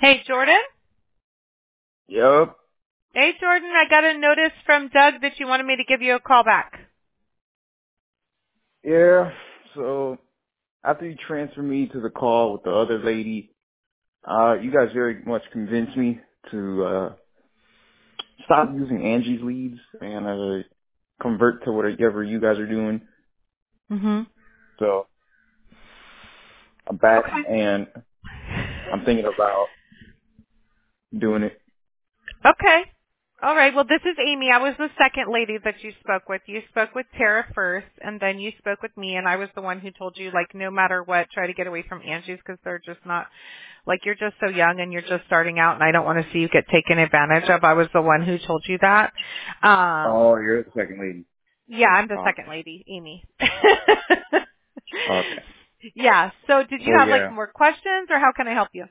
Hey, Jordan? Yup. Hey, Jordan, I got a notice from Doug that you wanted me to give you a call back. Yeah. So after you transferred me to the call with the other lady, you guys very much convinced me to stop using Angie's leads and convert to whatever you guys are doing. Mm-hmm. So I'm back Okay. and I'm thinking about doing it. Okay. All right. Well, this is Amy. I was the second lady that you spoke with. You spoke with Tara first, and then you spoke with me, and I was the one who told you, like, no matter what, try to get away from Angie's because they're just not, like, you're just so young and you're just starting out, and I don't want to see you get taken advantage of. I was the one who told you that. Oh, you're the second lady. Yeah, I'm the Okay. second lady, Amy. Okay. Yeah. So did you Well, have, like, yeah. more questions, or how can I help you?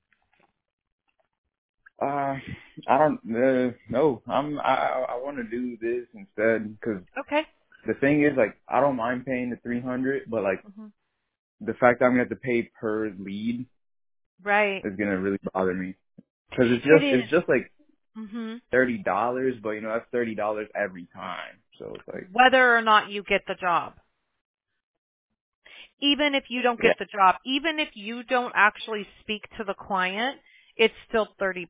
I don't no. I want to do this instead because Okay. the thing is, like, I don't mind paying the 300, but like Hmm. the fact that I'm gonna have to pay per lead Right. is gonna really bother me because It is. it's just like Hmm. $30, but that's $30 every time. So it's like, Whether or not you get the job. Even if you don't yeah, get the job, even if you don't actually speak to the client, it's still $30.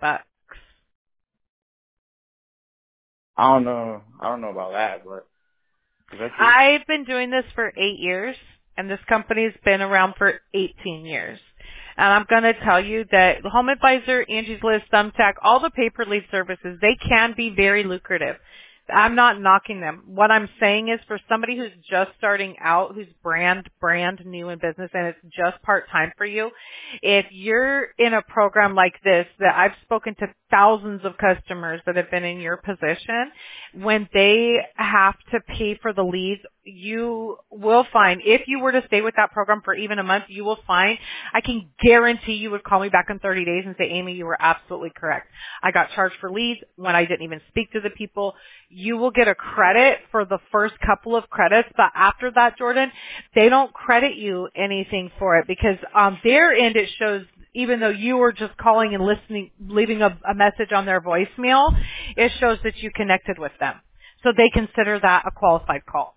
I don't know about that, but is that true? I've been doing this for 8 years, and this company's been around for 18 years. And I'm going to tell you that Home Advisor, Angie's List, Thumbtack, all the pay per lead services, they can be very lucrative. I'm not knocking them. What I'm saying is for somebody who's just starting out, who's brand new in business and it's just part-time for you, if you're in a program like this, that I've spoken to thousands of customers that have been in your position, when they have to pay for the leads, you will find, if you were to stay with that program for even a month, you will find, I can guarantee you would call me back in 30 days and say, Amy, you were absolutely correct. I got charged for leads when I didn't even speak to the people. You will get a credit for the first couple of credits, but after that, Jordan, they don't credit you anything for it because on their end it shows, even though you were just calling and listening, leaving a message on their voicemail, it shows that you connected with them. So they consider that a qualified call.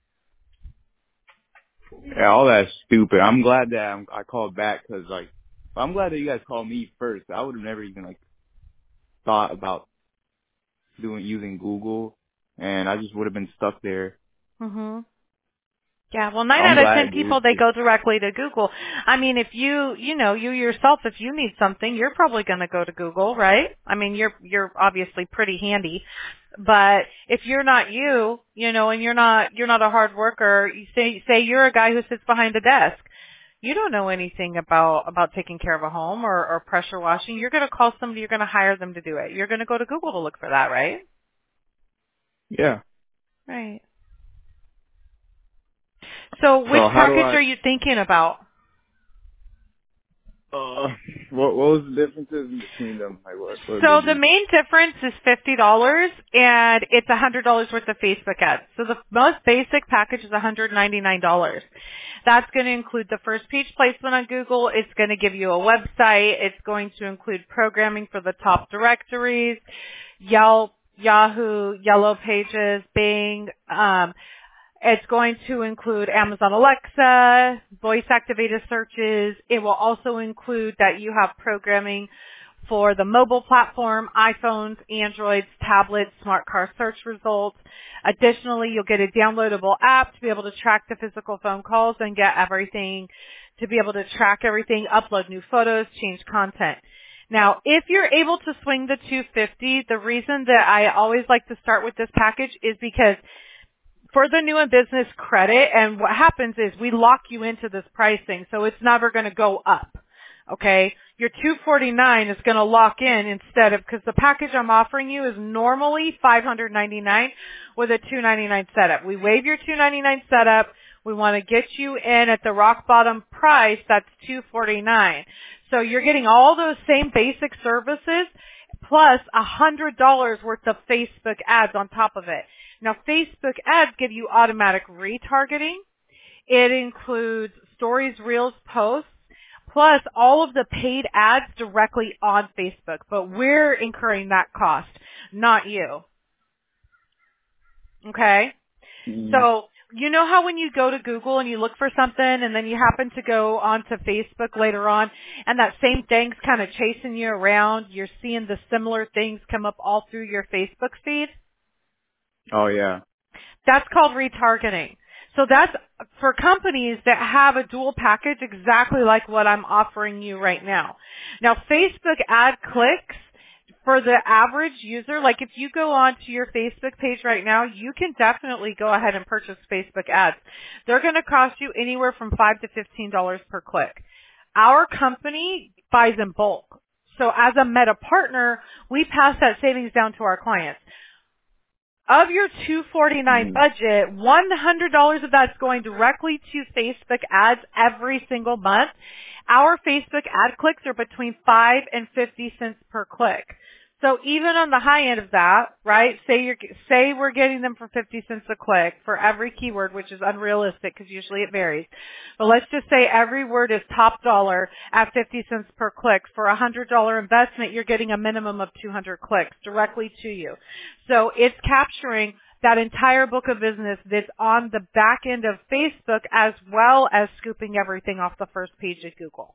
Yeah, all that's stupid. I'm glad that I called back because like I'm glad that you guys called me first. I would have never even like thought about using Google, and I just would have been stuck there. Mhm. Yeah, well, So 9 I'm out of 10 glad, dude. people, they go directly to Google. I mean, if you yourself, if you need something, you're probably going to go to Google, right? I mean, you're obviously pretty handy. But if you're not and you're not a hard worker, you say you're a guy who sits behind a desk. You don't know anything about taking care of a home or pressure washing. You're going to call somebody, you're going to hire them to do it. You're going to go to Google to look for that, right? Yeah. Right. So which So how do package I? are you thinking about? Uh, what was the differences between them? Like what do they So the do? main difference is $50 and it's $100 worth of Facebook ads. So the most basic package is $199. That's going to include the first page placement on Google. It's going to give you a website. It's going to include programming for the top directories, Yelp, Yahoo, Yellow Pages, Bing, it's going to include Amazon Alexa, voice-activated searches. It will also include that you have programming for the mobile platform, iPhones, Androids, tablets, smart car search results. Additionally, you'll get a downloadable app to be able to track the physical phone calls and get everything, to be able to track everything, upload new photos, change content. Now, if you're able to swing the 250, the reason that I always like to start with this package is because for the new in business credit, and what happens is we lock you into this pricing, so it's never going to go up. Okay? Your 249 is going to lock in instead of, because the package I'm offering you is normally $599 with a $299 setup. We waive your $299 setup. We want to get you in at the rock bottom price, that's $249. So you're getting all those same basic services plus $100 worth of Facebook ads on top of it. Now, Facebook ads give you automatic retargeting. It includes stories, reels, posts, plus all of the paid ads directly on Facebook. But we're incurring that cost, not you. Okay? So, you know how when you go to Google and you look for something and then you happen to go onto Facebook later on and that same thing's kind of chasing you around, you're seeing the similar things come up all through your Facebook feed? Oh yeah. That's called retargeting. So that's for companies that have a dual package exactly like what I'm offering you right now. Now, Facebook ad clicks for the average user, like if you go onto your Facebook page right now, you can definitely go ahead and purchase Facebook ads. They're going to cost you anywhere from $5 to $15 per click. Our company buys in bulk. So as a Meta partner, we pass that savings down to our clients. Of your $249 budget, $100 of that's going directly to Facebook ads every single month. Our Facebook ad clicks are between 5 and 50 cents per click. So even on the high end of that, right, say we're getting them for 50 cents a click for every keyword, which is unrealistic because usually it varies. But let's just say every word is top dollar at 50 cents per click. For a $100 investment, you're getting a minimum of 200 clicks directly to you. So it's capturing that entire book of business that's on the back end of Facebook as well as scooping everything off the first page of Google.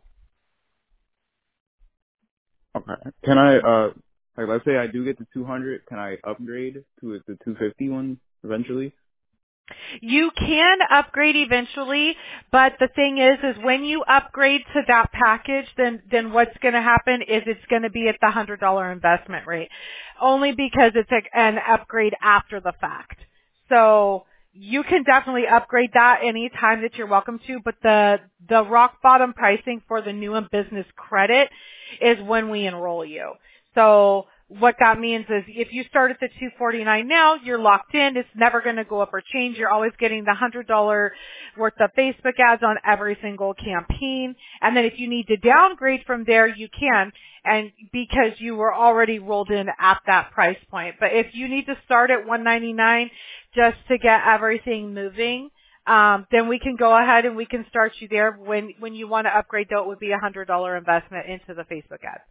Okay. Can I, like, let's say I do get the 200, can I upgrade to the 250 one eventually? You can upgrade eventually, but the thing is when you upgrade to that package, then what's going to happen is it's going to be at the $100 investment rate, only because it's an upgrade after the fact. So you can definitely upgrade that any time that you're welcome to, but the rock bottom pricing for the new and business credit is when we enroll you. So what that means is if you start at the $249 now, you're locked in. It's never going to go up or change. You're always getting the $100 worth of Facebook ads on every single campaign. And then if you need to downgrade from there, you can, and because you were already rolled in at that price point. But if you need to start at $199 just to get everything moving, then we can go ahead and we can start you there. When you want to upgrade, though, it would be a $100 investment into the Facebook ads.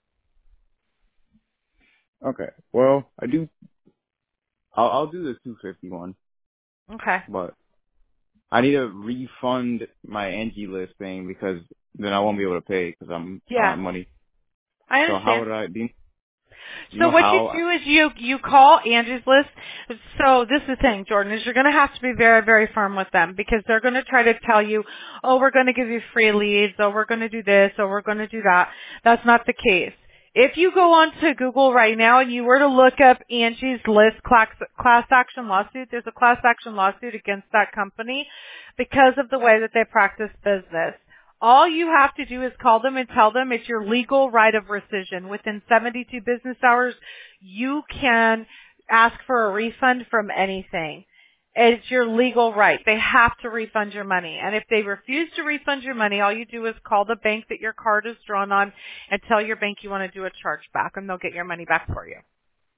Okay. Well, I'll do the 250 one. Okay. But I need to refund my Angie List thing because then I won't be able to pay because I don't have money. I understand. So how would I do? So what you do is you call Angie's List. So this is the thing, Jordan, is you're going to have to be very, very firm with them because they're going to try to tell you, oh, we're going to give you free leads, oh, we're going to do this, oh, we're going to do that. That's not the case. If you go onto Google right now and you were to look up Angie's List class action lawsuit, there's a class action lawsuit against that company because of the way that they practice business. All you have to do is call them and tell them it's your legal right of rescission. Within 72 business hours, you can ask for a refund from anything. It's your legal right. They have to refund your money. And if they refuse to refund your money, all you do is call the bank that your card is drawn on and tell your bank you want to do a chargeback, and they'll get your money back for you.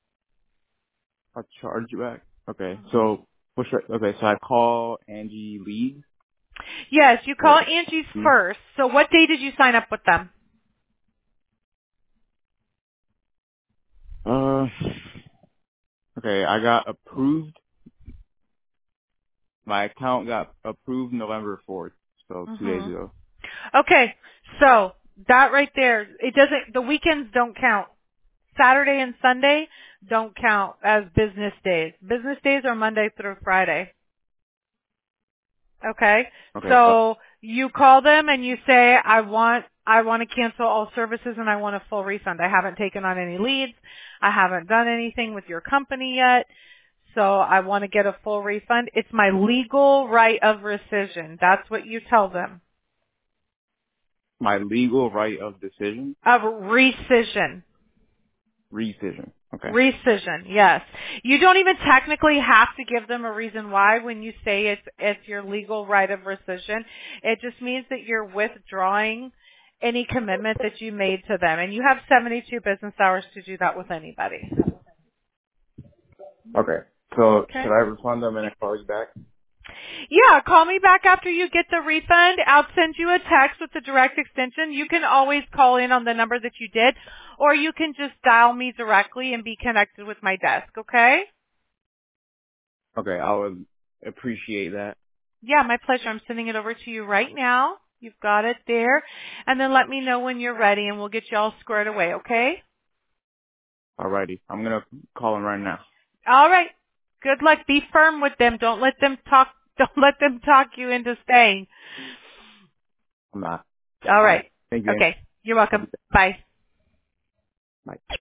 A chargeback? Okay. So, so I call Angie Leads? Yes, you call Angie's first. So what day did you sign up with them? Okay, I got approved. My account got approved November 4th, so 2 days ago. Okay, so that right there, the weekends don't count. Saturday and Sunday don't count as business days. Business days are Monday through Friday. Okay? So you call them and you say, I want to cancel all services and I want a full refund. I haven't taken on any leads. I haven't done anything with your company yet. So I want to get a full refund. It's my legal right of rescission. That's what you tell them. My legal right of decision? Of rescission. Rescission. Okay. Rescission, yes. You don't even technically have to give them a reason why when you say it's your legal right of rescission. It just means that you're withdrawing any commitment that you made to them. And you have 72 business hours to do that with anybody. Okay. So should I refund them and then call you back? Yeah, call me back after you get the refund. I'll send you a text with the direct extension. You can always call in on the number that you did, or you can just dial me directly and be connected with my desk, okay? Okay, I would appreciate that. Yeah, my pleasure. I'm sending it over to you right now. You've got it there. And then let me know when you're ready and we'll get you all squared away, okay? Alrighty. I'm gonna call him right now. All right. Good luck. Be firm with them. Don't let them talk you into staying. I'm not. All Alright. right. Thank you. Okay. You're Have a welcome. good day. Bye. Bye.